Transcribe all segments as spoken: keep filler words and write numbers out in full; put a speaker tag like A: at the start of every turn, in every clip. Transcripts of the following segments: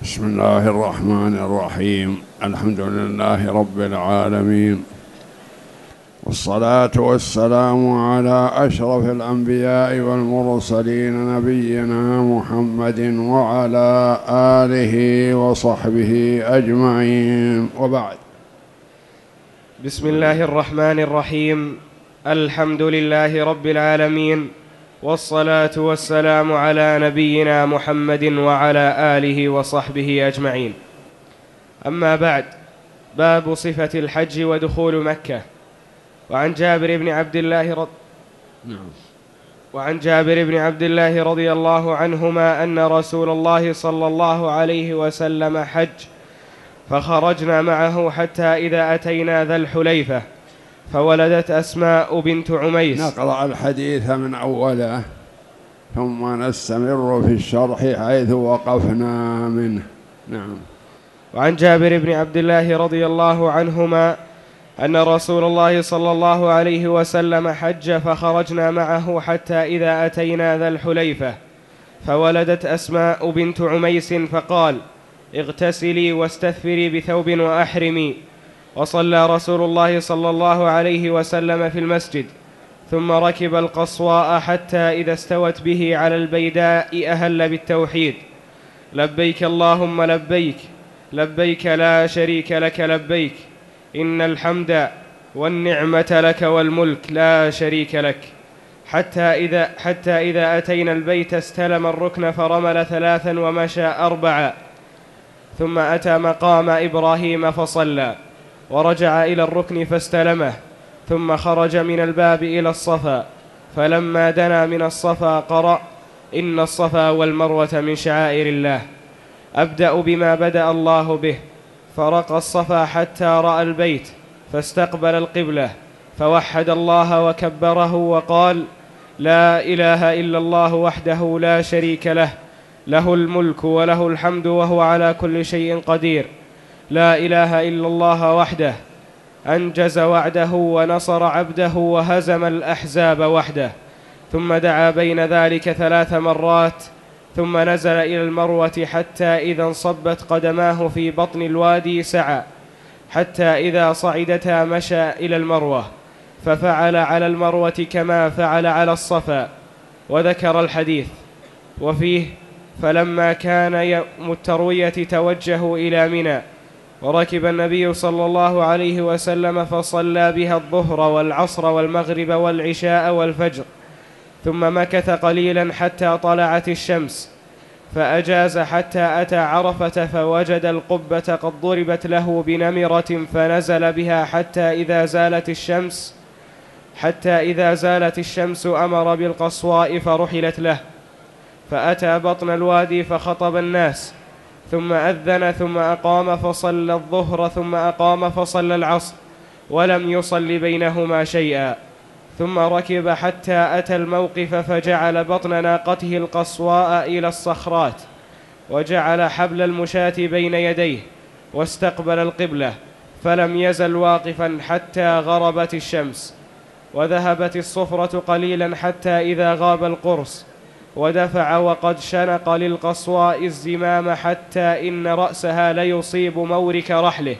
A: بسم الله الرحمن الرحيم. الحمد لله رب العالمين، والصلاة والسلام على أشرف الأنبياء والمرسلين نبينا محمد وعلى آله وصحبه أجمعين، وبعد.
B: بسم الله الرحمن الرحيم. الحمد لله رب العالمين، والصلاة والسلام على نبينا محمد وعلى آله وصحبه أجمعين. أما بعد، باب صفة الحج ودخول مكة. وعن جابر بن عبد الله رض... وعن جابر بن عبد الله رضي الله عنهما أن رسول الله صلى الله عليه وسلم حج، فخرجنا معه حتى إذا أتينا ذا الحليفة فولدت أسماء بنت عميس.
A: نقرأ الحديث من أوله ثم نستمر في الشرح حيث وقفنا منه. نعم.
B: وعن جابر بن عبد الله رضي الله عنهما أن رسول الله صلى الله عليه وسلم حج، فخرجنا معه حتى إذا أتينا ذا الحليفة فولدت أسماء بنت عميس، فقال: اغتسلي واستثفري بثوب وأحرمي. وصلى رسول الله صلى الله عليه وسلم في المسجد، ثم ركب القصواء حتى إذا استوت به على البيداء أهل بالتوحيد: لبيك اللهم لبيك، لبيك لا شريك لك لبيك، إن الحمد والنعمة لك والملك لا شريك لك. حتى إذا, حتى إذا أتينا البيت استلم الركن فرمل ثلاثا ومشى أربعا، ثم أتى مقام إبراهيم فصلى، ورجع إلى الركن فاستلمه، ثم خرج من الباب إلى الصفا، فلما دنا من الصفا قرأ: إن الصفا والمروة من شعائر الله، أبدأ بما بدأ الله به. فرقى الصفا حتى رأى البيت فاستقبل القبلة، فوحد الله وكبره وقال: لا إله إلا الله وحده لا شريك له، له الملك وله الحمد وهو على كل شيء قدير، لا إله إلا الله وحده، أنجز وعده ونصر عبده وهزم الأحزاب وحده. ثم دعا بين ذلك ثلاث مرات، ثم نزل إلى المروة حتى إذا انصبت قدماه في بطن الوادي سعى، حتى إذا صعدتا مشى إلى المروة، ففعل على المروة كما فعل على الصفا. وذكر الحديث، وفيه: فلما كان يوم التروية توجهوا إلى منى، وركب النبي صلى الله عليه وسلم فصلى بها الظهر والعصر والمغرب والعشاء والفجر، ثم مكث قليلا حتى طلعت الشمس، فأجاز حتى أتى عرفة فوجد القبة قد ضربت له بنمرة، فنزل بها حتى إذا زالت الشمس حتى إذا زالت الشمس أمر بالقصواء فرحلت له، فأتى بطن الوادي فخطب الناس، ثم أذن، ثم أقام فصلى الظهر، ثم أقام فصلى العصر، ولم يصل بينهما شيئا. ثم ركب حتى أتى الموقف فجعل بطن ناقته القصواء إلى الصخرات، وجعل حبل المشاة بين يديه، واستقبل القبلة، فلم يزل واقفا حتى غربت الشمس. وذهبت الصفرة قليلا حتى إذا غاب القرص، ودفع وقد شنق للقصواء الزمام حتى إن رأسها ليصيب مورك رحله،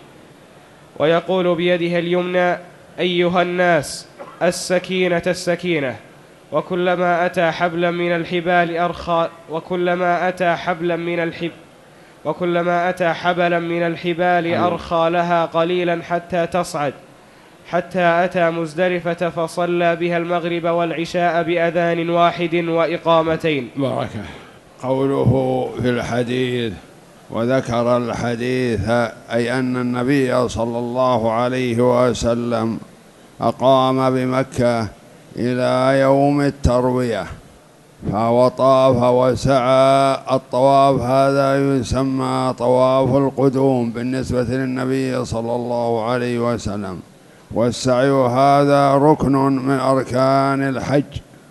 B: ويقول بيده اليمنى: أيها الناس، السكينة السكينة. وكلما أتى حبلا من الحبال أرخى وكلما أتى حبلا من الحب وكلما أتى حبلا من الحبال أرخى لها قليلا حتى تصعد، حتى أتى مزدلفة فصلى بها المغرب والعشاء بأذان واحد وإقامتين.
A: بركة. قوله في الحديث: وذكر الحديث، أي أن النبي صلى الله عليه وسلم أقام بمكة إلى يوم التروية، فهو طاف وسعى. الطواف هذا يسمى طواف القدوم بالنسبة للنبي صلى الله عليه وسلم، والسعي هذا ركن من أركان الحج،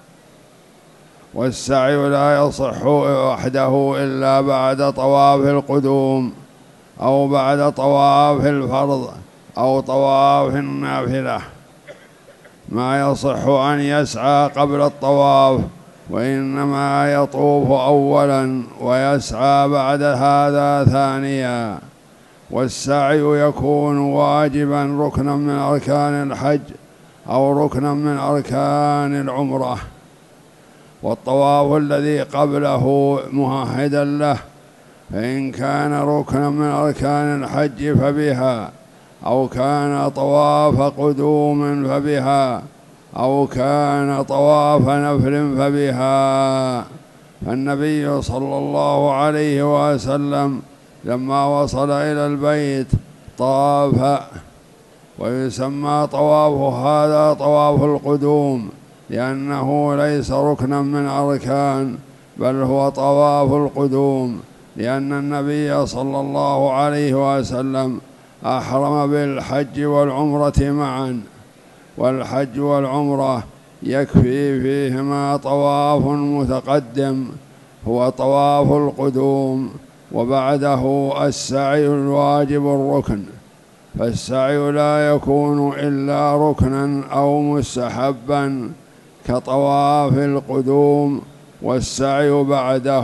A: والسعي لا يصح وحده إلا بعد طواف القدوم أو بعد طواف الفرض أو طواف النافلة. ما يصح أن يسعى قبل الطواف وإنما يطوف أولا ويسعى بعد هذا ثانيا. والسعي يكون واجبا ركنا من أركان الحج أو ركنا من أركان العمرة، والطواف الذي قبله مههدا له، فإن كان ركنا من أركان الحج فبها، أو كان طواف قدوم فبها، أو كان طواف نفل فبها. فالنبي صلى الله عليه وسلم لما وصل إلى البيت طاف، ويسمى طواف هذا طواف القدوم لأنه ليس ركنا من أركان، بل هو طواف القدوم، لأن النبي صلى الله عليه وسلم أحرم بالحج والعمرة معا، والحج والعمرة يكفي فيهما طواف متقدم هو طواف القدوم، وبعده السعي الواجب الركن. فالسعي لا يكون إلا ركنا أو مستحبا كطواف القدوم، والسعي بعده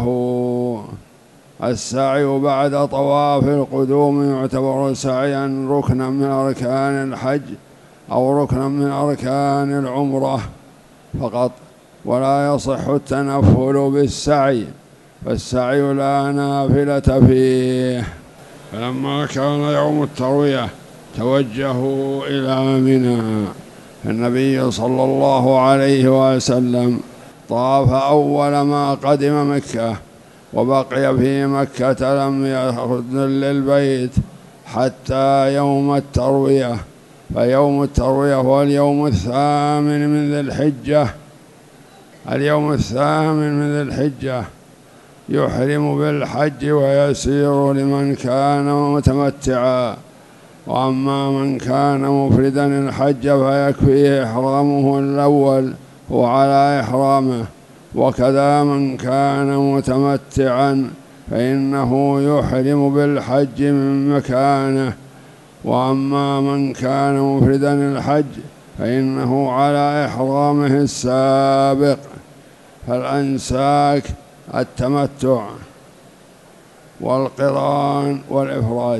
A: السعي بعد طواف القدوم يعتبر سعيا ركنا من أركان الحج أو ركنا من أركان العمرة فقط، ولا يصح التنفل بالسعي، فالسعي لا نافلة فيه. فلما كان يوم التروية توجهوا إلى منى، النبي صلى الله عليه وسلم طاف أول ما قدم مكة، وبقي في مكة لم يخرج للبيت حتى يوم التروية. فيوم التروية هو اليوم الثامن من ذي الحجة اليوم الثامن من ذي الحجة يحرم بالحج ويسير لمن كان متمتعا، وأما من كان مفردا الحج فيكفيه إحرامه الأول وعلى إحرامه، وكذا من كان متمتعا فإنه يحرم بالحج من مكانه، وأما من كان مفردا الحج فإنه على إحرامه السابق. فالأنساك التمتع والقران والإفراد.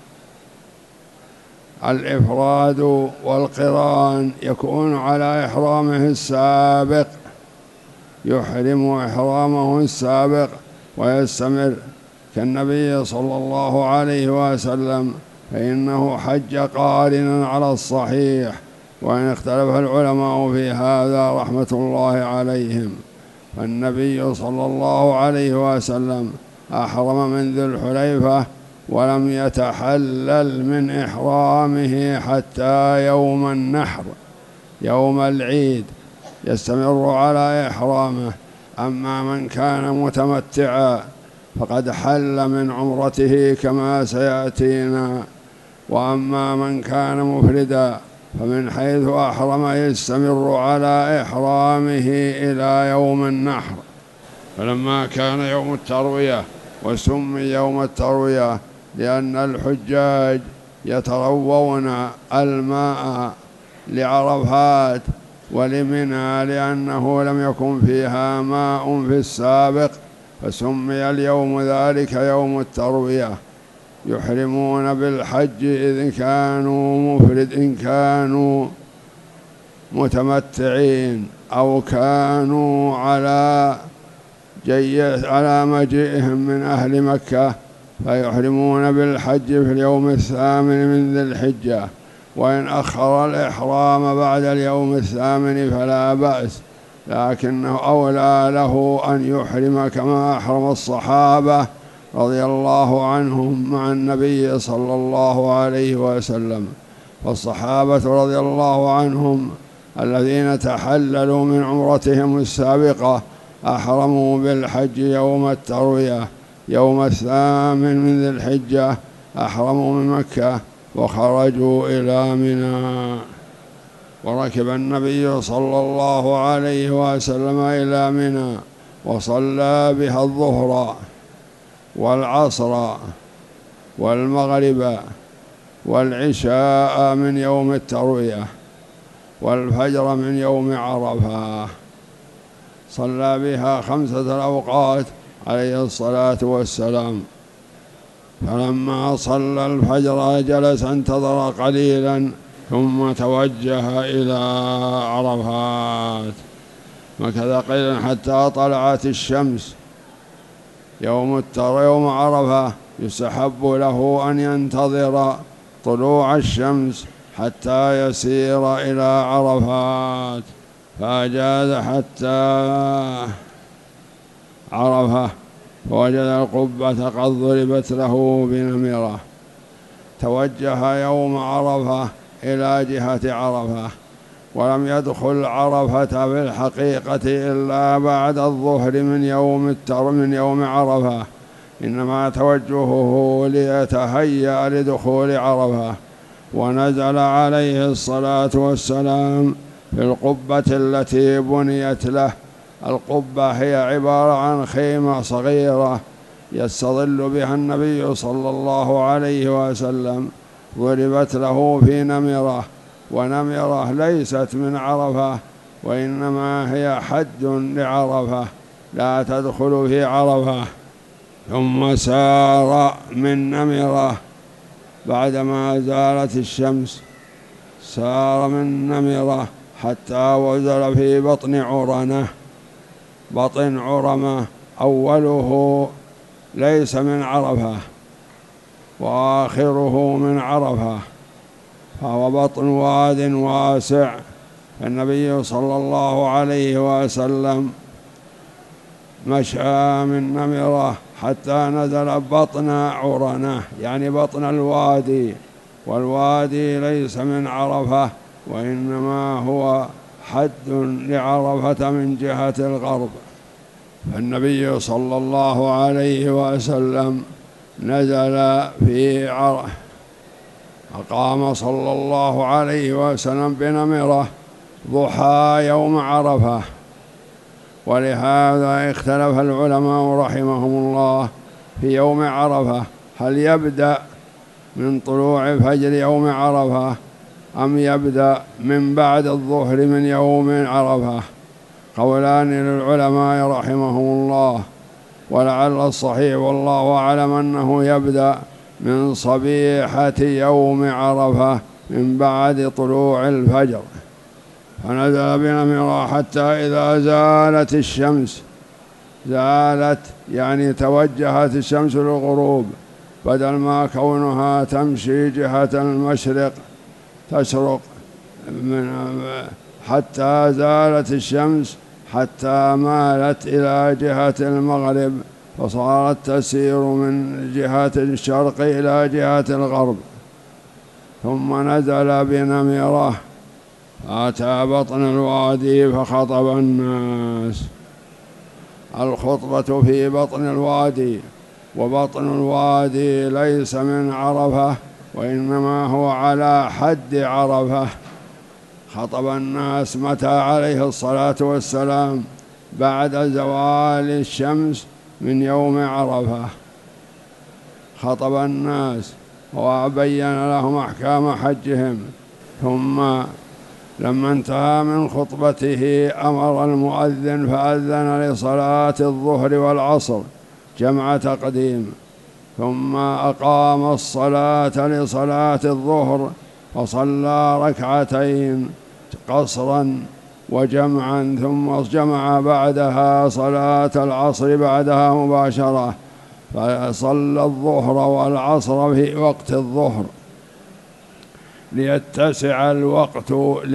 A: الإفراد والقران يكون على إحرامه السابق، يحرم إحرامه السابق ويستمر، كالنبي صلى الله عليه وسلم فإنه حج قارنا على الصحيح، وإن اختلف العلماء في هذا رحمة الله عليهم. فالنبي صلى الله عليه وسلم أحرم من ذي الحليفة ولم يتحلل من إحرامه حتى يوم النحر يوم العيد يستمر على إحرامه. أما من كان متمتعا فقد حل من عمرته كما سيأتينا، وأما من كان مفردا فمن حيث أحرم يستمر على إحرامه إلى يوم النحر. فلما كان يوم التروية وسمي يوم التروية لأن الحجاج يتروون الماء لعرفات ولمنى لأنه لم يكن فيها ماء في السابق، فسمي اليوم ذلك يوم التروية. يحرمون بالحج إذ كانوا مفرد إن كانوا متمتعين أو كانوا على جي على مجيئهم من أهل مكة، فيحرمون بالحج في اليوم الثامن من ذي الحجة. وإن أخر الإحرام بعد اليوم الثامن فلا بأس، لكنه أولى له أن يحرم كما أحرم الصحابة رضي الله عنهم مع النبي صلى الله عليه وسلم. فالصحابة رضي الله عنهم الذين تحللوا من عمرتهم السابقة أحرموا بالحج يوم التروية يوم الثامن من ذي الحجة، أحرموا من مكة وخرجوا إلى منى. وركب النبي صلى الله عليه وسلم إلى منى وصلى بها الظهر والعصر والمغرب والعشاء من يوم التروية والفجر من يوم عرفة، صلى بها خمسة أوقات عليه الصلاة والسلام. فلما صلى الفجر جلس انتظر قليلا ثم توجه إلى عرفات، وكذا قليلا حتى طلعت الشمس. يوم التر يوم عرفة يستحب له أن ينتظر طلوع الشمس حتى يسير إلى عرفات، فأجاز حتى عرفة فوجد القبة قد ضربت له بنمرة. توجه يوم عرفة إلى جهة عرفة، ولم يدخل عرفة في الحقيقة إلا بعد الظهر من يوم التر من يوم عرفة، إنما توجهه ليتهيأ لدخول عرفة. ونزل عليه الصلاة والسلام في القبة التي بنيت له. القبة هي عبارة عن خيمة صغيرة يستظل بها النبي صلى الله عليه وسلم، ضربت له في نمرة، ونمرة ليست من عرفة وإنما هي حد لعرفة لا تدخل في عرفة. ثم سار من نمرة بعدما زالت الشمس، سار من نمرة حتى وزل في بطن عرنة. بطن عرمة أوله ليس من عرفة وآخره من عرفة، فهو بطن واد واسع. النبي صلى الله عليه وسلم مشى من نمرة حتى نزل بطن عرنة، يعني بطن الوادي، والوادي ليس من عرفة وإنما هو حد لعرفة من جهة الغرب. فالنبي صلى الله عليه وسلم نزل في عرفة، أقام صلى الله عليه وسلم بنمرة ضحى يوم عرفة. ولهذا اختلف العلماء رحمهم الله في يوم عرفة، هل يبدأ من طلوع فجر يوم عرفة أم يبدأ من بعد الظهر من يوم عرفة؟ قولان للعلماء رحمهم الله، ولعل الصحيح والله أعلم أنه يبدأ من صبيحة يوم عرفة من بعد طلوع الفجر. فنزل بنمرة حتى إذا زالت الشمس، زالت يعني توجهت الشمس للغروب، بدل ما كونها تمشي جهة المشرق تشرق من حتى زالت الشمس حتى مالت إلى جهة المغرب، فصارت تسير من جهة الشرق إلى جهة الغرب. ثم نزل بنمرة أتى بطن الوادي فخطب الناس. الخطبة في بطن الوادي، وبطن الوادي ليس من عرفة وإنما هو على حد عرفة. خطب الناس متى عليه الصلاة والسلام؟ بعد زوال الشمس من يوم عرفة خطب الناس وبين لهم أحكام حجهم. ثم لما انتهى من خطبته أمر المؤذن فأذن لصلاة الظهر والعصر جمع تقديم، ثم أقام الصلاة لصلاة الظهر فصلى ركعتين قصرا وجمعا، ثم جمع بعدها صلاة العصر بعدها مباشرة، فصلى الظهر والعصر في وقت الظهر ليتسع الوقت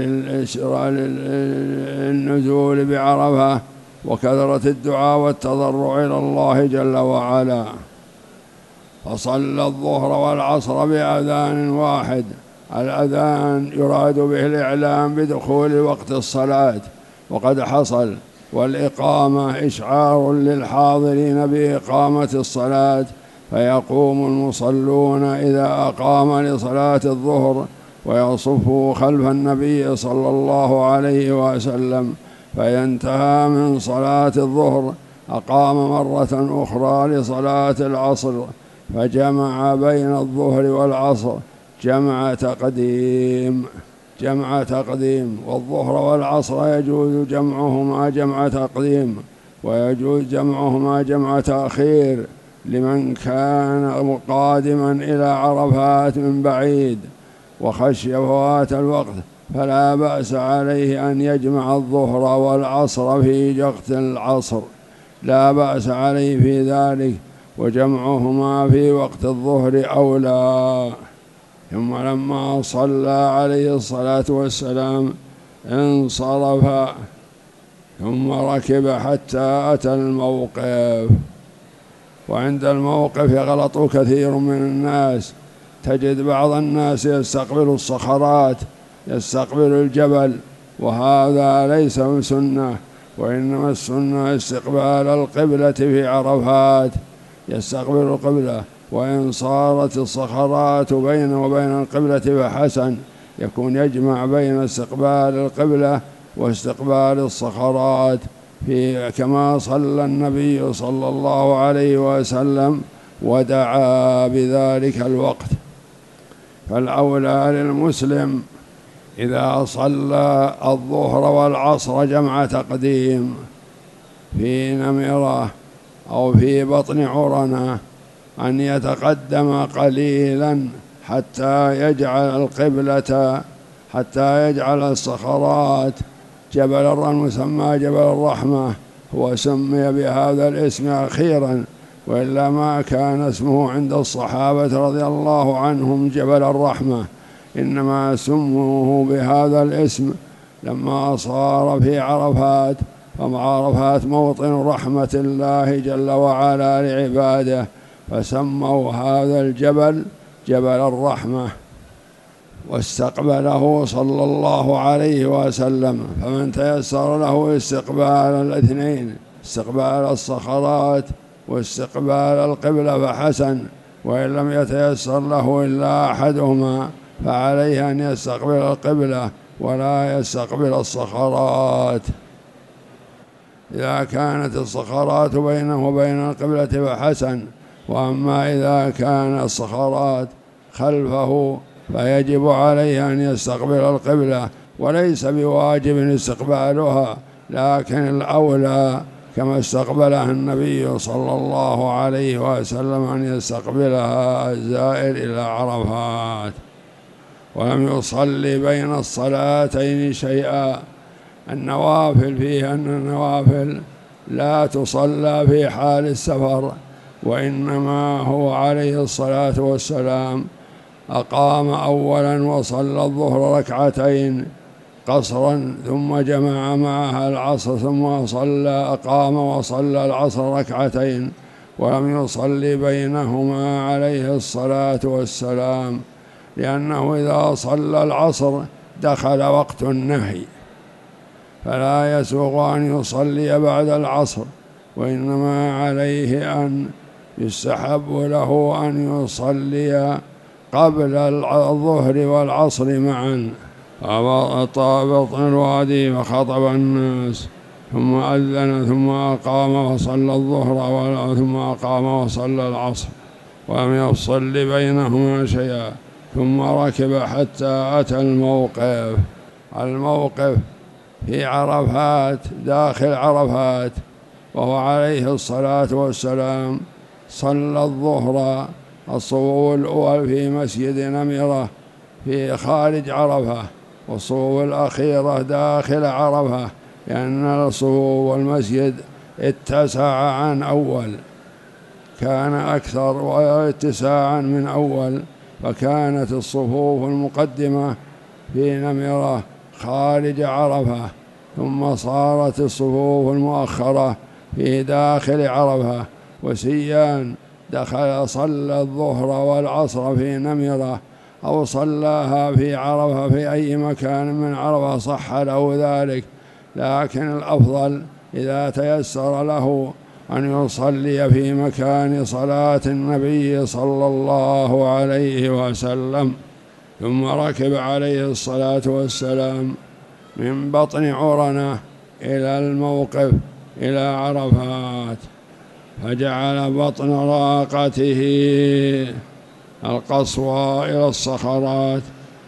A: للنزول بعرفة وكثرة الدعاء والتضرع إلى الله جل وعلا. فصلى الظهر والعصر بأذان واحد. الأذان يراد به الإعلام بدخول وقت الصلاة وقد حصل، والإقامة إشعار للحاضرين بإقامة الصلاة، فيقوم المصلون إذا أقام لصلاة الظهر ويصفوا خلف النبي صلى الله عليه وسلم، فينتهى من صلاة الظهر أقام مرة أخرى لصلاة العصر، فجمع بين الظهر والعصر جمع تقديم. جمع تقديم، والظهر والعصر يجوز جمعهما جمع تقديم ويجوز جمعهما جمع تأخير لمن كان قادما إلى عرفات من بعيد وخشي فوات الوقت، فلا بأس عليه أن يجمع الظهر والعصر في وقت العصر، لا بأس عليه في ذلك، وجمعهما في وقت الظهر أولى. ثم لما صلى عليه الصلاة والسلام انصرف ثم ركب حتى أتى الموقف. وعند الموقف يغلط كثير من الناس، تجد بعض الناس يستقبل الصخرات، يستقبل الجبل، وهذا ليس من سنة، وإنما السنة استقبال القبلة في عرفات، يستقبل القبلة، وإن صارت الصخرات بينه وبين القبلة فحسن، يكون يجمع بين استقبال القبلة واستقبال الصخرات، في كما صلى النبي صلى الله عليه وسلم ودعا بذلك الوقت. فالأولى للمسلم إذا صلى الظهر والعصر جمع تقديم في نمرة أو في بطن عرنة أن يتقدم قليلا حتى يجعل القبلة، حتى يجعل الصخرات جبل المسمى جبل الرحمة، هو سمي بهذا الاسم أخيرا، وإلا ما كان اسمه عند الصحابة رضي الله عنهم جبل الرحمة، إنما سموه بهذا الاسم لما صار في عرفات، فعرفات موطن رحمة الله جل وعلا لعباده، فسموا هذا الجبل جبل الرحمة، واستقبله صلى الله عليه وسلم. فمن تيسر له استقبال الاثنين، استقبال الصخرات واستقبال القبلة فحسن، وإن لم يتيسر له إلا أحدهما فعليه أن يستقبل القبلة ولا يستقبل الصخرات. إذا كانت الصخرات بينه وبين القبلة فحسن، وأما إذا كان الصخرات خلفه فيجب عليه أن يستقبل القبلة، وليس بواجب استقبالها، لكن الأولى كما استقبلها النبي صلى الله عليه وسلم أن يستقبلها الزائر إلى عرفات. ولم يصلي بين الصلاتين شيئا. النوافل فيه أن النوافل لا تصلى في حال السفر، وإنما هو عليه الصلاة والسلام أقام أولا وصلى الظهر ركعتين قصرا، ثم جمع معها العصر، ثم صلى أقام وصلى العصر ركعتين، ولم يصلي بينهما عليه الصلاة والسلام، لأنه إذا صلى العصر دخل وقت النهي، فلا يسوغ أن يصلي بعد العصر، وإنما عليه أن يستحب له أن يصلي قبل الظهر والعصر معا. فطاب بطن الوادي فخطب الناس، ثم أذن، ثم أقام وصلى الظهر، ثم أقام وصلى العصر، ولم يصل بينهما شيئا، ثم ركب حتى أتى الموقف. الموقف في عرفات، داخل عرفات، وهو عليه الصلاة والسلام صلى الظهر الصفوف الأول في مسجد نمرة في خارج عرفة، والصفوف الأخيرة داخل عرفة، لأن الصفوف والمسجد اتسع عن أول، كان أكثر واتساعا من أول، فكانت الصفوف المقدمة في نمرة خارج عرفة، ثم صارت الصفوف المؤخرة في داخل عرفة. وسيان دخل صلى الظهر والعصر في نمرة أو صلاها في عرفة في أي مكان من عرفة صح له ذلك، لكن الأفضل إذا تيسر له أن يصلي في مكان صلاة النبي صلى الله عليه وسلم. ثم ركب عليه الصلاة والسلام من بطن عرنة إلى الموقف إلى عرفات، فجعل بطن راقته القصوى إلى الصخرات،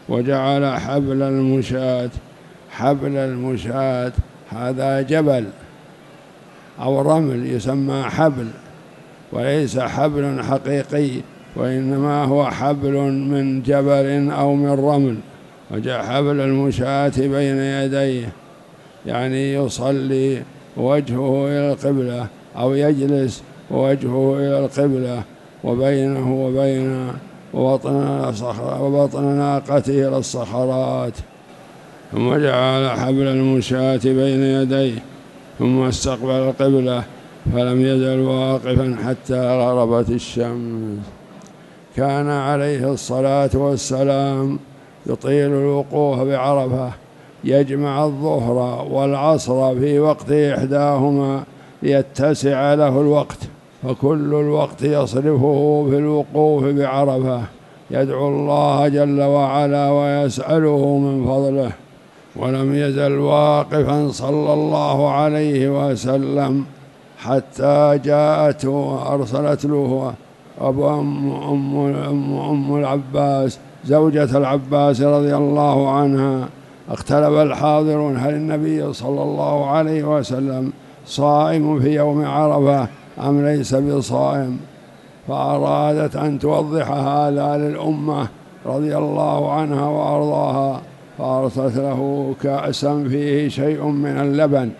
A: وجعل حبل المشاة، حبل المشاة هذا جبل أو رمل يسمى حبل، وليس حبل حقيقي، وإنما هو حبل من جبل أو من رمل. وجعل حبل المشاة بين يديه، يعني يصلي وجهه إلى القبلة أو يجلس ووجهه إلى القبلة، وبينه وبين وبطن, وبطن ناقته إلى الصخرات. ثم جعل حبل المشاة بين يديه، ثم استقبل القبلة، فلم يزل واقفا حتى غربت الشمس. كان عليه الصلاة والسلام يطيل الوقوف بعرفة، يجمع الظهر والعصر في وقت إحداهما ليتسع له الوقت، فكل الوقت يصرفه في الوقوف بعرفة، يدعو الله جل وعلا ويسأله من فضله. ولم يزل واقفا صلى الله عليه وسلم حتى جاءته وأرسلت له أبو أم, أم, أم, أم العباس زوجة العباس رضي الله عنها. اختلف الحاضرون هل النبي صلى الله عليه وسلم صائم في يوم عرفة أم ليس بصائم، فأرادت أن توضح هذا للأمة رضي الله عنها وأرضاها، فأرسلت له كأسا فيه شيء من اللبن.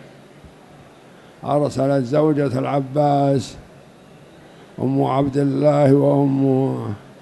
A: أرسلت زوجة العباس أم عبد الله وأم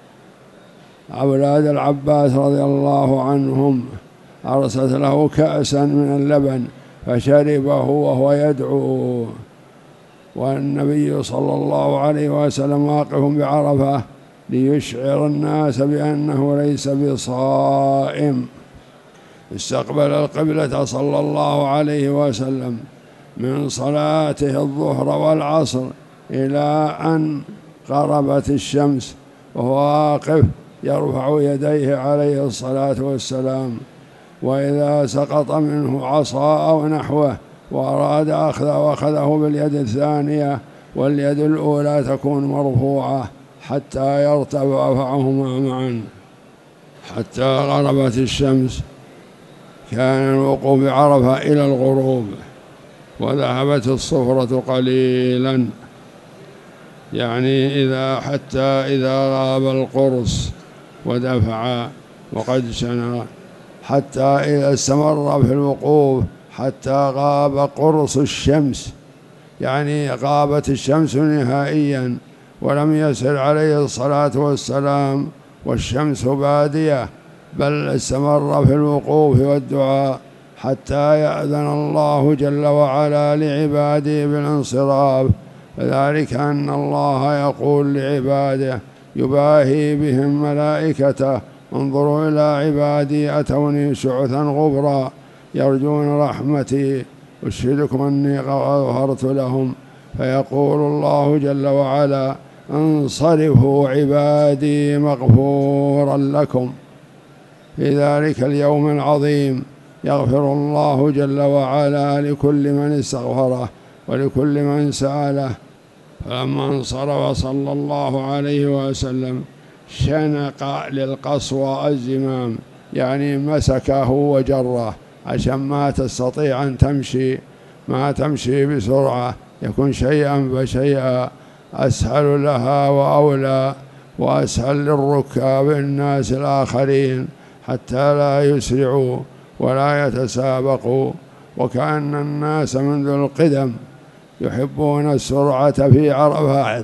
A: أولاد العباس رضي الله عنهم، أرسلت له كأسا من اللبن فشربه وهو يدعو، والنبي صلى الله عليه وسلم واقف بعرفة ليشعر الناس بأنه ليس بصائم. استقبل القبلة صلى الله عليه وسلم من صلاته الظهر والعصر إلى أن غربت الشمس، وهو واقف يرفع يديه عليه الصلاة والسلام، وإذا سقط منه عصا أو نحوه وأراد أخذه أخذه باليد الثانية، واليد الأولى تكون مرفوعة حتى يرتفعهما معا حتى غربت الشمس. كان الوقوف بعرفة إلى الغروب، وذهبت الصفرة قليلا، يعني إذا حتى إذا غاب القرص ودفع وقد سنى، حتى إذا استمر في الوقوف حتى غاب قرص الشمس، يعني غابت الشمس نهائيا ولم يسر عليه الصلاة والسلام والشمس بادية، بل استمر في الوقوف والدعاء حتى يأذن الله جل وعلا لعباده بالانصراف. فذلك أن الله يقول لعباده يباهي بهم ملائكته انظروا إلى عبادي أتوني شعثا غبرا يرجون رحمتي أشهدكم أني غفرت لهم، فيقول الله جل وعلا انصرفوا عبادي مغفورا لكم. في ذلك اليوم العظيم يغفر الله جل وعلا لكل من استغفره ولكل من سأله. فلما انصرف صلى الله عليه وسلم شنق للقصوى الزمام، يعني مسكه وجره عشان ما تستطيع أن تمشي، ما تمشي بسرعة، يكون شيئا فشيئا أسهل لها وأولى وأسهل للركاب الناس الآخرين حتى لا يسرعوا ولا يتسابقوا. وكأن الناس منذ القدم يحبون السرعة في عرفات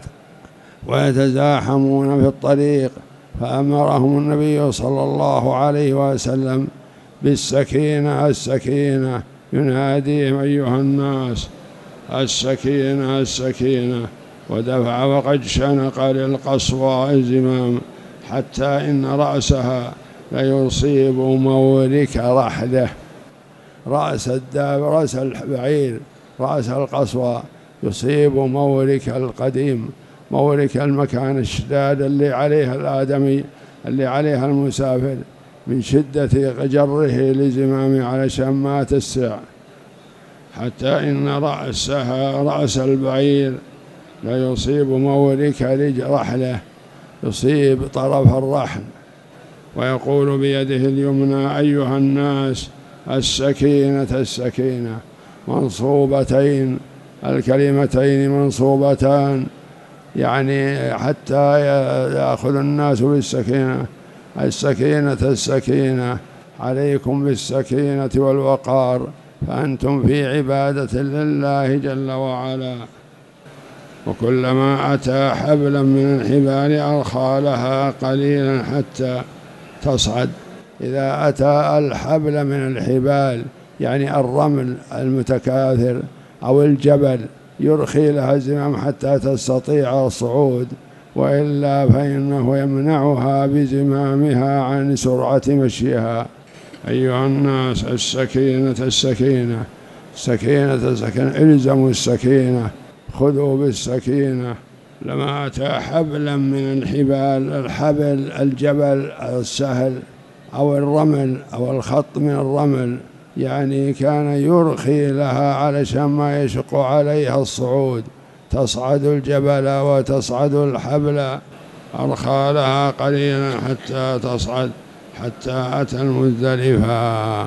A: ويتزاحمون في الطريق، فأمرهم النبي صلى الله عليه وسلم بالسكينة السكينة، يناديهم أيها الناس السكينة السكينة، ودفع وقد شنق للقصوى الزمام حتى إن رأسها ليصيب مورك رحله، رأس الداب رأس البعير رأس القصوى يصيب مورك القديم، مورك المكان الشداد اللي عليها الآدمي اللي عليها المسافر من شدة جره لزمامه علشان ما تسع، حتى إن رأسها رأس البعير لا يصيب مورك رحله، يصيب طرف الرحل ويقول بيده اليمنى: أيها الناس السكينة السكينة، منصوبتين، الكلمتين منصوبتان، يعني حتى يأخذ الناس بالسكينة. السكينة السكينة، عليكم بالسكينة والوقار، فأنتم في عبادة لله جل وعلا. وكلما أتى حبلا من الحبال أرخى لها قليلا حتى تصعد. إذا أتى الحبل من الحبال يعني الرمل المتكاثر أو الجبل يرخي لها الزمام حتى تستطيع الصعود، وإلا فإنه يمنعها بزمامها عن سرعة مشيها. أيها الناس السكينة السكينة، سكينة السكينة، إلزموا السكينة، خذوا بالسكينة. لما أتى حبلا من الحبال، الحبل الجبل السهل أو الرمل أو الخط من الرمل، يعني كان يرخي لها علشان ما يشق عليها الصعود، تصعد الجبل وتصعد الحبل، أرخى لها قليلا حتى تصعد، حتى أتى المزدلفة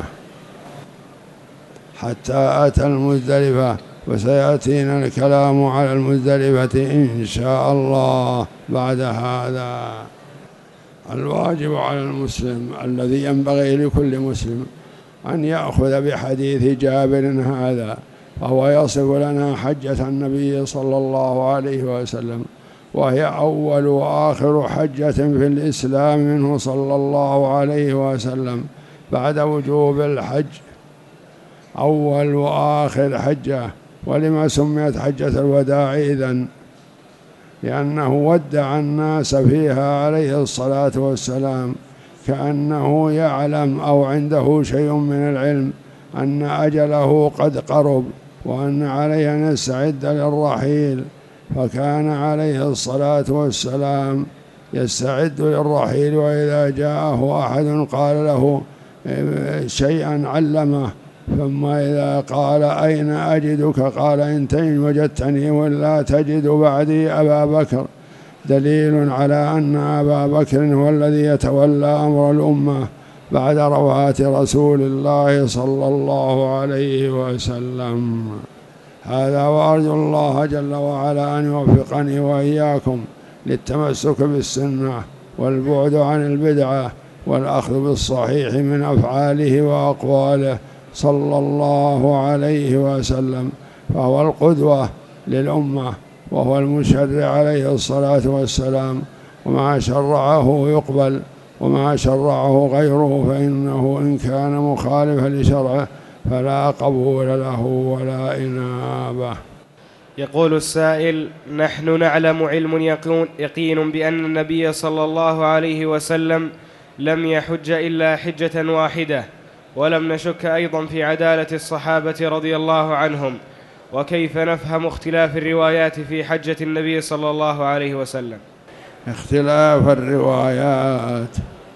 A: حتى أتى المزدلفة وسيأتينا الكلام على المزدلفة إن شاء الله بعد هذا. الواجب على المسلم الذي ينبغي لكل مسلم أن يأخذ بحديث جابر هذا، وهو يصف لنا حجة النبي صلى الله عليه وسلم، وهي أول وآخر حجة في الإسلام منه صلى الله عليه وسلم بعد وجوب الحج، أول وآخر حجة. ولما سميت حجة الوداع إذن؟ لأنه ودع الناس فيها عليه الصلاة والسلام، كأنه يعلم أو عنده شيء من العلم أن أجله قد قرب وأن عليه أن يستعد للرحيل، فكان عليه الصلاة والسلام يستعد للرحيل، وإذا جاءه أحد قال له شيئا علمه، ثم إذا قال أين أجدك قال أنت إن وجدتني ولا تجد بعدي أبا بكر، دليل على أن أبا بكر هو الذي يتولى أمر الأمة بعد رفعة رسول الله صلى الله عليه وسلم. هذا وأرجو الله جل وعلا أن يوفقني وإياكم للتمسك بالسنة والبعد عن البدعة والأخذ بالصحيح من أفعاله وأقواله صلى الله عليه وسلم، فهو القدوة للأمة وهو المشرع عليه الصلاة والسلام، وما شرعه يقبل وما شرعه غيره فإنه إن كان مخالفا لشرعه فلا قبول له ولا إنابة.
B: يقول السائل: نحن نعلم علم يقين بأن النبي صلى الله عليه وسلم لم يحج إلا حجة واحدة، ولم نشك أيضا في عدالة الصحابة رضي الله عنهم، وكيف نفهم اختلاف الروايات في حجة النبي صلى الله عليه وسلم؟
A: اختلاف الروايات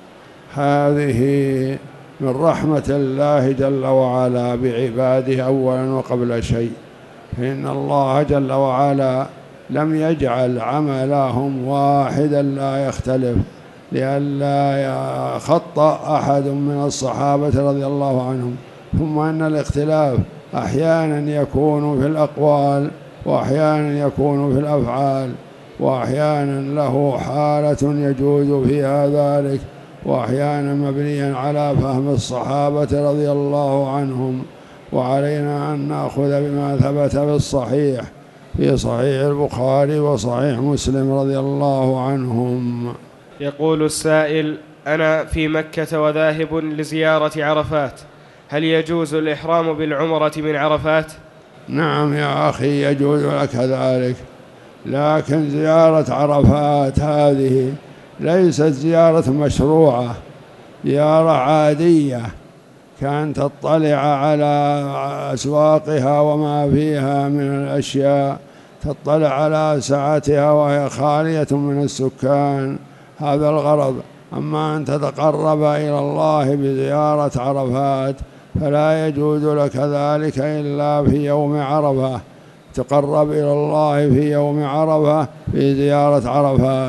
A: هذه من رحمة الله جل وعلا بعباده أولا وقبل شيء، فإن الله جل وعلا لم يجعل عملهم واحدا لا يختلف لئلا يخطأ أحد من الصحابة رضي الله عنهم. ثم أن الاختلاف أحيانا يكون في الأقوال وأحيانا يكون في الأفعال، وأحيانا له حالة يجوز فيها ذلك، وأحيانا مبنيا على فهم الصحابة رضي الله عنهم. وعلينا أن نأخذ بما ثبت في الصحيح في صحيح البخاري وصحيح مسلم رضي الله عنهم.
B: يقول السائل: أنا في مكة وذاهب لزيارة عرفات، هل يجوز الإحرام بالعمرة من عرفات؟
A: نعم يا أخي يجوز لك ذلك، لكن زيارة عرفات هذه ليست زيارة مشروعة، زيارة عادية، كان تطلع على أسواقها وما فيها من الأشياء، تطلع على ساعتها وهي خالية من السكان، هذا الغرض. أما أن تتقرب إلى الله بزيارة عرفات فلا يجوز لك ذلك إلا في يوم عرفة، تقرب إلى الله في يوم عرفة في زيارة عرفات.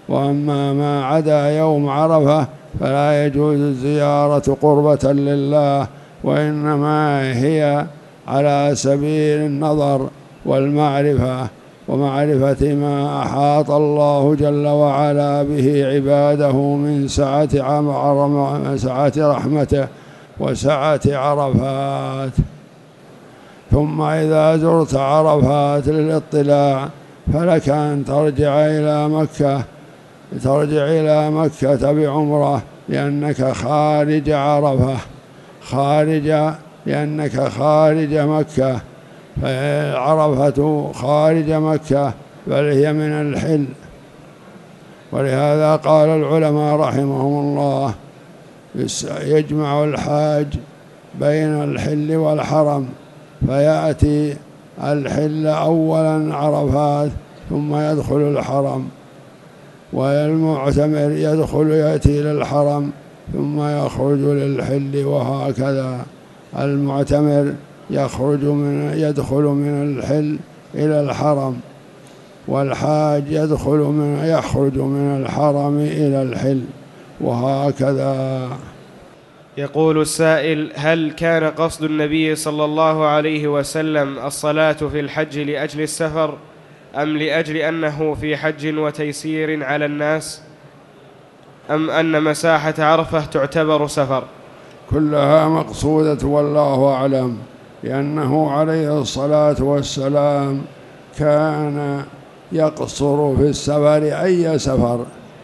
A: وأما ما عدا يوم عرفة فلا يجوز الزيارة قربة لله، وإنما هي على سبيل النظر والمعرفة ومعرفة ما أحاط الله جل وعلا به عباده من سعة سعة رحمته وسعة عرفات. ثم إذا زرت عرفات للاطلاع فلك أن ترجع إلى مكة ترجع إلى مكة بعمرة، لأنك خارج عرفة خارج لأنك خارج مكة، فعرفة خارج مكة بل هي من الحل. ولهذا قال العلماء رحمهم الله يجمع الحاج بين الحل والحرم، فيأتي الحل أولا عرفات ثم يدخل الحرم، والمعتمر يدخل يأتي للحرم ثم يخرج للحل، وهكذا المعتمر يخرج من يدخل من الحل إلى الحرم، والحاج يدخل من يخرج من الحرم إلى الحل، وهكذا.
B: يقول السائل: هل كان قصد النبي صلى الله عليه وسلم الصلاة في الحج لأجل السفر، أم لأجل أنه في حج وتيسير على الناس، أم أن مساحة عرفة تعتبر سفر؟
A: كلها مقصودة والله أعلم، لأنه عليه الصلاة والسلام كان يقصر في السفر أي سفر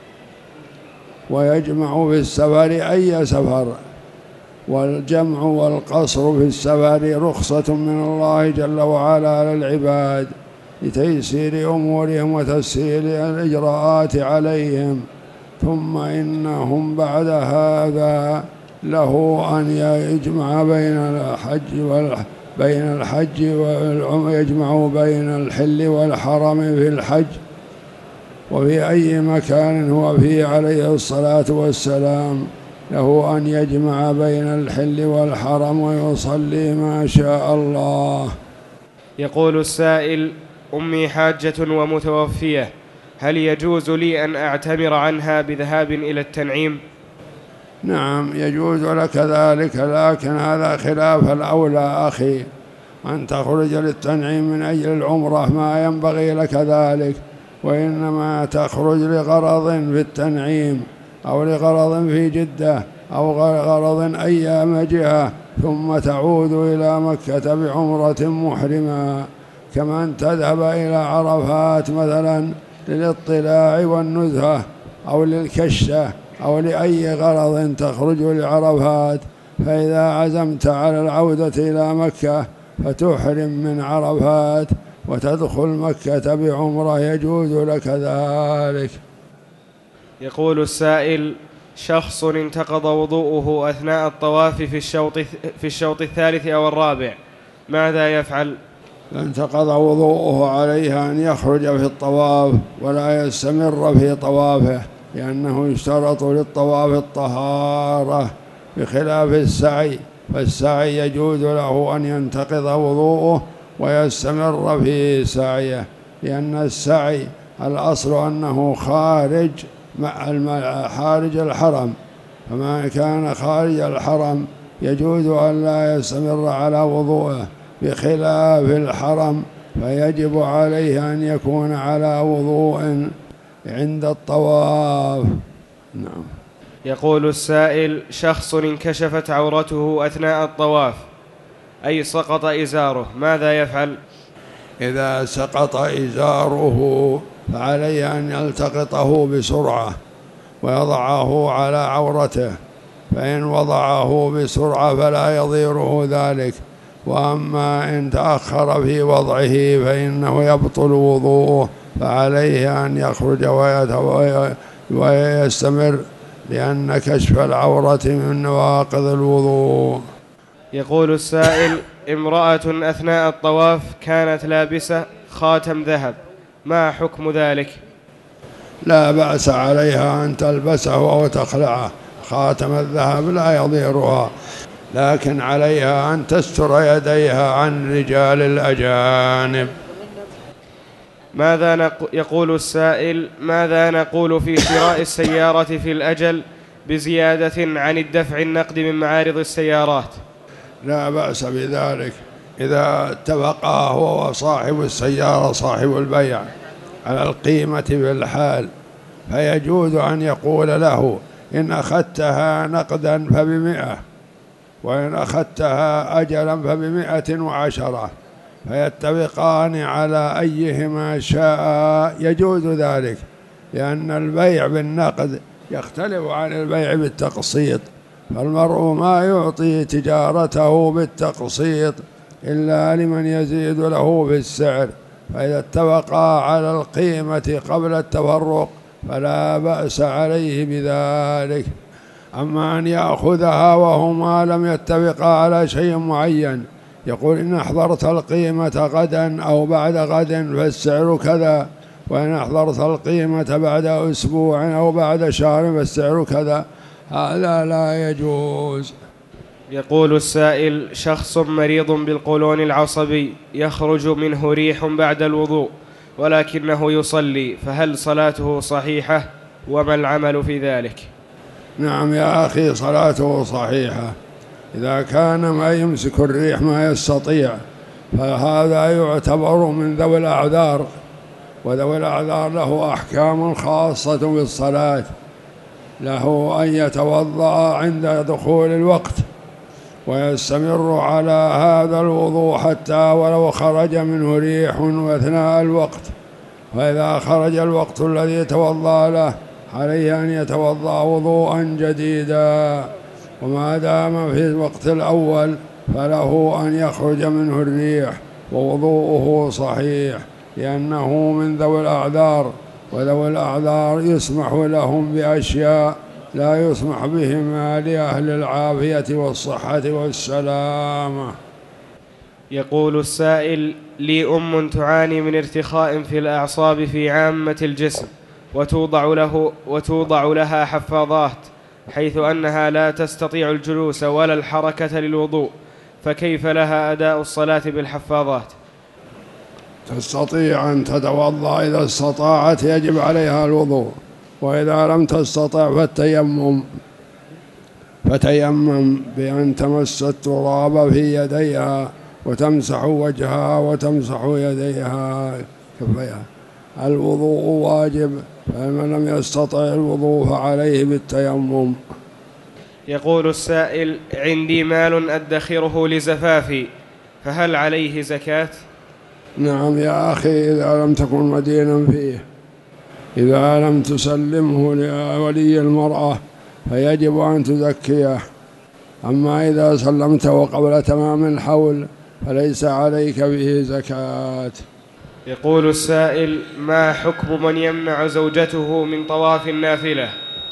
A: ويجمع في السفر أي سفر، والجمع والقصر في السفر رخصة من الله جل وعلا للعباد لتيسير أمورهم وتسهيل الإجراءات عليهم. ثم إنهم بعد هذا له أن يجمع بين الحج والحج بين الحج والعمرة يجمع بين الحل والحرم في الحج، وفي أي مكان هو فيه عليه الصلاة والسلام له أن يجمع بين الحل والحرم ويصلي ما شاء الله.
B: يقول السائل: أمي حاجة ومتوفية، هل يجوز لي أن أعتمر عنها بذهاب إلى التنعيم؟
A: نعم يجوز لك ذلك، لكن هذا خلاف الأولى أخي، أن تخرج للتنعيم من أجل العمرة ما ينبغي لك ذلك، وإنما تخرج لغرض في التنعيم أو لغرض في جدة أو غرض أيام جهة، ثم تعود إلى مكة بعمرة محرمة، كمن تذهب إلى عرفات مثلا للاطلاع والنزهة أو للكشة أو لأي غرض تخرج لعرفات. فإذا عزمت على العودة إلى مكة فتحرم من عرفات وتدخل مكة بعمرة يجوز لك ذلك.
B: يقول السائل: شخص انتقض وضوءه أثناء الطواف في الشوط في الشوط الثالث أو الرابع، ماذا يفعل؟
A: انتقض وضوءه عليه أن يخرج في الطواف ولا يستمر في طوافه، لأنه يشترط للطواف الطهارة بخلاف السعي، فالسعي يجوز له أن ينتقض وضوءه ويستمر في سعيه، لأن السعي الأصل أنه خارج خارج الحرم، فما كان خارج الحرم يجوز أن لا يستمر على وضوءه، بخلاف الحرم فيجب عليه أن يكون على وضوء عند الطواف. نعم.
B: يقول السائل: شخص انكشفت عورته أثناء الطواف، أي سقط إزاره، ماذا يفعل؟
A: إذا سقط إزاره فعليه أن يلتقطه بسرعة ويضعه على عورته، فإن وضعه بسرعة فلا يضيره ذلك، وأما إن تأخر في وضعه فإنه يبطل وضوءه، فعليه أن يخرج ويستمر، لأن كشف العورة من نواقض الوضوء.
B: يقول السائل: امرأة أثناء الطواف كانت لابسة خاتم ذهب، ما حكم ذلك؟
A: لا بأس عليها أن تلبسه أو تخلعه، خاتم الذهب لا يضيرها، لكن عليها أن تستر يديها عن رجال الأجانب.
B: ماذا نق... يقول السائل: ماذا نقول في شراء السيارة في الأجل بزيادة عن الدفع النقد من معارض السيارات؟
A: لا بأس بذلك إذا اتفقا هو وصاحب السيارة صاحب البيع على القيمة بالحال، فيجوز أن يقول له: إن أخذتها نقدا فبمئة، وإن أخذتها أجلا فبمئة وعشرة، فيتفقان على أيهما شاء، يجوز ذلك، لأن البيع بالنقد يختلف عن البيع بالتقسيط، فالمرء ما يعطي تجارته بالتقسيط إلا لمن يزيد له في السعر، فإذا اتفقا على القيمة قبل التفرق فلا بأس عليه بذلك. أما أن يأخذها وهما لم يتفقا على شيء معين، يقول: إن أحضرت القيمة غدا أو بعد غد فالسعر كذا، وإن أحضرت القيمة بعد أسبوع أو بعد شهر فالسعر كذا، هذا لا يجوز.
B: يقول السائل: شخص مريض بالقولون العصبي يخرج منه ريح بعد الوضوء ولكنه يصلي، فهل صلاته صحيحة؟ وما العمل في ذلك؟
A: نعم يا أخي، صلاته صحيحة إذا كان ما يمسك الريح ما يستطيع، فهذا يعتبر من ذوي الأعذار، وذوي الأعذار له أحكام خاصة بالصلاة، له أن يتوضأ عند دخول الوقت ويستمر على هذا الوضوء حتى ولو خرج منه ريح أثناء الوقت، فإذا خرج الوقت الذي توضأ له عليه أن يتوضأ وضوءا جديدا، وما دام في الوقت الأول فله أن يخرج منه الريح ووضوءه صحيح، لأنه من ذوي الأعذار، وذوي الأعذار يسمح لهم بأشياء لا يسمح بهما لأهل العافية والصحة والسلامة.
B: يقول السائل: لي أم تعاني من ارتخاء في الأعصاب في عامة الجسم، وتوضع له وتوضع لها حفاضات، حيث أنها لا تستطيع الجلوس ولا الحركة للوضوء، فكيف لها أداء الصلاة بالحفاضات؟
A: تستطيع أن تتوضأ إذا استطاعت، يجب عليها الوضوء، وإذا لم تستطع فالتيمم، فتيمم بأن تمس التراب في يديها وتمسح وجهها وتمسح يديها كفيها. الوضوء واجب، فمن لم يستطع الوضوء فعليه بالتيمم.
B: يقول السائل: عندي مال أدخره لزفافي، فهل عليه زكاة؟
A: نعم يا أخي، إذا لم تكن مدينا فيه، إذا لم تسلمه لولي المرأة فيجب أن تزكيه، أما إذا سلمته قبل تمام الحول فليس عليك به زكاة.
B: يقول السائل: ما حكم من يمنع زوجته من طواف النافلة؟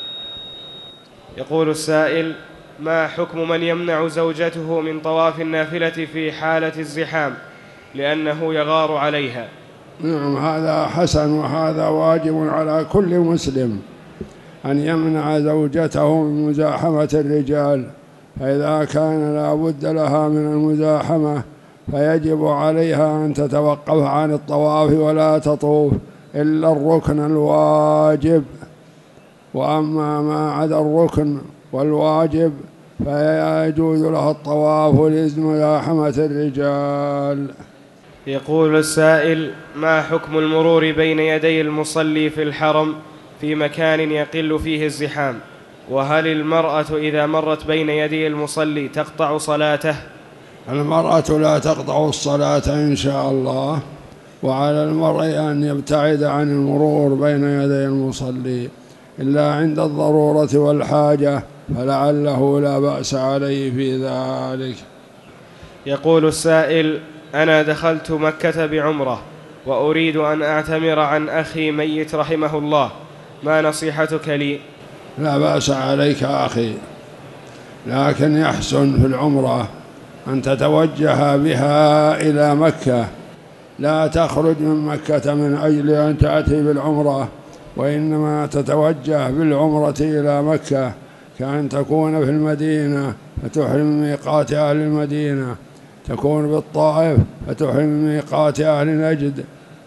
B: يقول السائل: ما حكم من يمنع زوجته من طواف النافلة في حالة الزحام لأنه يغار عليها؟
A: نعم، هذا حسن، وهذا واجب على كل مسلم أن يمنع زوجته من مزاحمة الرجال، فإذا كان لا بد لها من المزاحمة فيجب عليها أن تتوقف عن الطواف ولا تطوف إلا الركن الواجب، وأما ما عدا الركن والواجب فيجوز لها الطواف لمزاحمة الرجال.
B: يقول السائل: ما حكم المرور بين يدي المصلي في الحرم في مكان يقل فيه الزحام؟ وهل المرأة إذا مرت بين يدي المصلي تقطع صلاته؟
A: المرأة لا تقطع الصلاة إن شاء الله، وعلى المرء أن يبتعد عن المرور بين يدي المصلي إلا عند الضرورة والحاجة، فلعله لا بأس عليه في ذلك.
B: يقول السائل: أنا دخلت مكة بعمرة وأريد أن أعتمر عن أخي ميت رحمه الله، ما نصيحتك لي؟
A: لا بأس عليك أخي، لكن يحسن في العمرة أن تتوجه بها إلى مكة، لا تخرج من مكة من أجل أن تأتي بالعمرة، وإنما تتوجه بالعمرة إلى مكة، كأن تكون في المدينة فتحرم ميقات أهل المدينة، تكون بالطائف فتحرم ميقات أهل نجد،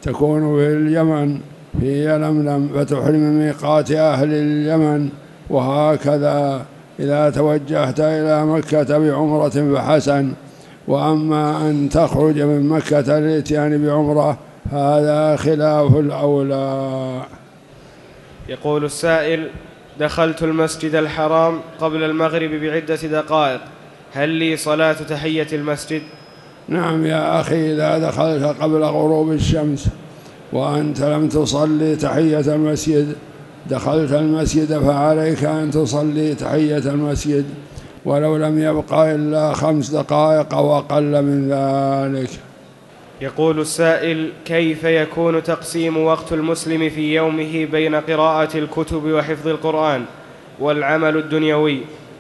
A: تكون في اليمن في يلملم فتحرم ميقات أهل اليمن، وهكذا إذا توجهت إلى مكة بعمرة فحسن. وأما أن تخرج من مكة للإتيان بعمرة هذا خلاف الأولى.
B: يقول السائل: دخلت المسجد الحرام قبل المغرب بعدة دقائق، هل لي صلاة تحية المسجد؟
A: نعم يا أخي، إذا دخلت قبل غروب الشمس وأنت لم تصلي تحية المسجد، دخلت المسجد فعليك أن تصلي تحية المسجد، ولو لم يبقى إلا خمس دقائق أو أقل من ذلك.
B: يقول السائل: كيف يكون تقسيم وقت المسلم في يومه بين قراءة الكتب وحفظ القرآن والعمل الدنيوي؟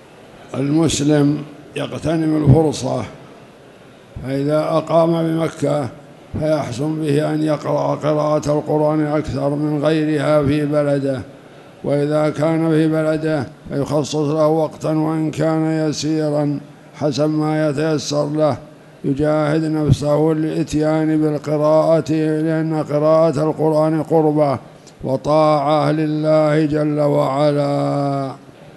A: المسلم يغتنم الفرصة، فإذا أقام بمكة فيحسن به أن يقرأ قراءة القرآن أكثر من غيرها في بلده، وإذا كان في بلده فيخصص له وقتا وإن كان يسيرا حسب ما يتيسر له، يجاهد نفسه للإتيان بالقراءة، لأن قراءة القرآن قربة وطاعة لله جل وعلا.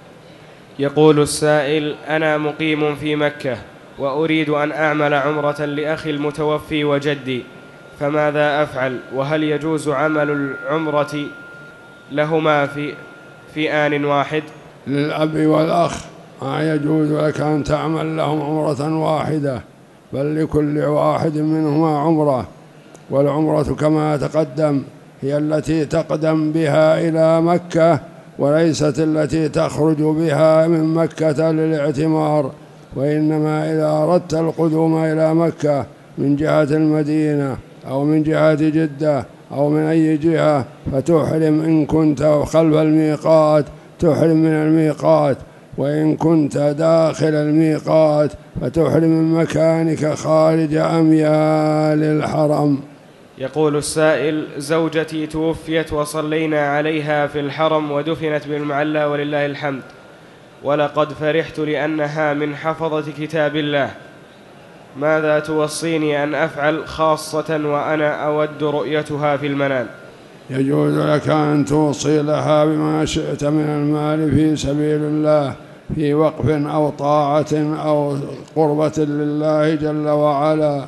B: يقول السائل: أنا مقيم في مكة وأريد أن أعمل عمرة لأخي المتوفي وجدي، فماذا أفعل؟ وهل يجوز عمل العمرة لهما في في آن واحد؟
A: للأب والأخ ما يجوز لك أن تعمل لهم عمرة واحدة، بل لكل واحد منهما عمرة، والعمرة كما تقدم هي التي تقدم بها إلى مكة، وليست التي تخرج بها من مكة للاعتمار، وإنما إذا أردت القدوم إلى مكة من جهة المدينة أو من جهة جدة أو من أي جهة فتحرم، إن كنت خلف الميقات تحرم من الميقات، وإن كنت داخل الميقات فتحرم من مكانك خارج أميال الحرم.
B: يقول السائل: زوجتي توفيت وصلينا عليها في الحرم ودفنت بالمعلى ولله الحمد، ولقد فرحت لأنها من حفظة كتاب الله، ماذا توصيني أن أفعل خاصة وأنا أود رؤيتها في المنام؟
A: يجوز لك أن توصي لها بما شئت من المال في سبيل الله في وقف أو طاعة أو قربة لله جل وعلا،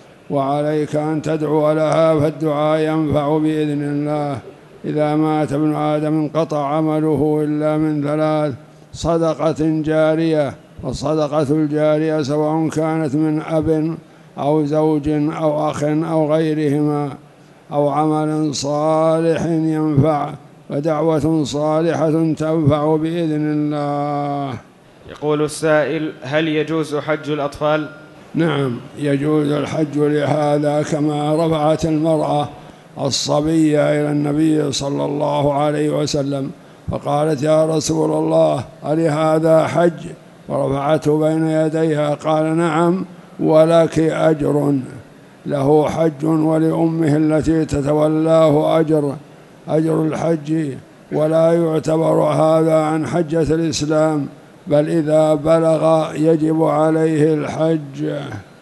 A: وعليك أن تدعو لها، فالدعاء ينفع بإذن الله. إذا مات ابن آدم انقطع عمله إلا من ثلاث: صدقة جارية، والصدقة الجارية سواء كانت من أب أو زوج أو أخ أو غيرهما، أو عمل صالح ينفع، ودعوة صالحة تنفع بإذن الله.
B: يقول السائل: هل يجوز حج الأطفال؟
A: نعم يجوز الحج لهذا، كما رفعت المرأة الصبية إلى النبي صلى الله عليه وسلم فقالت: يا رسول الله ألهذا حج؟ ورفعته بين يديها، قال: نعم ولك أجر، له حج ولأمه التي تتولاه أجر أجر الحج، ولا يعتبر هذا عن حجة الإسلام، بل إذا بلغ يجب عليه الحج.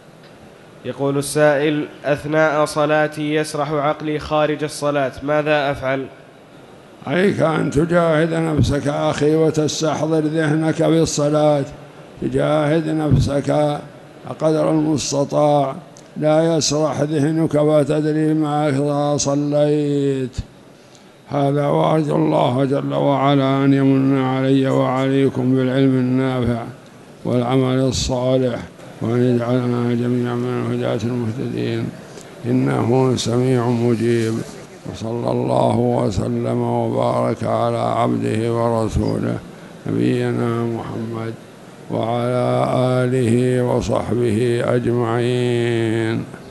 B: يقول السائل: أثناء صلاتي يسرح عقلي خارج الصلاة، ماذا أفعل؟
A: عليك أن تجاهد نفسك أخي وتستحضر ذهنك بالصلاة، تجاهد نفسك قدر المستطاع، لا يسرح ذهنك وتدري ماذا صليت. هذا وأرجو الله جل وعلا أن يمن علي وعليكم بالعلم النافع والعمل الصالح، وأن يجعلنا جميعا من الهداة المهتدين، إنه سميع مجيب. وصلى الله وسلم وبارك على عبده ورسوله نبينا محمد وعلى آله وصحبه أجمعين.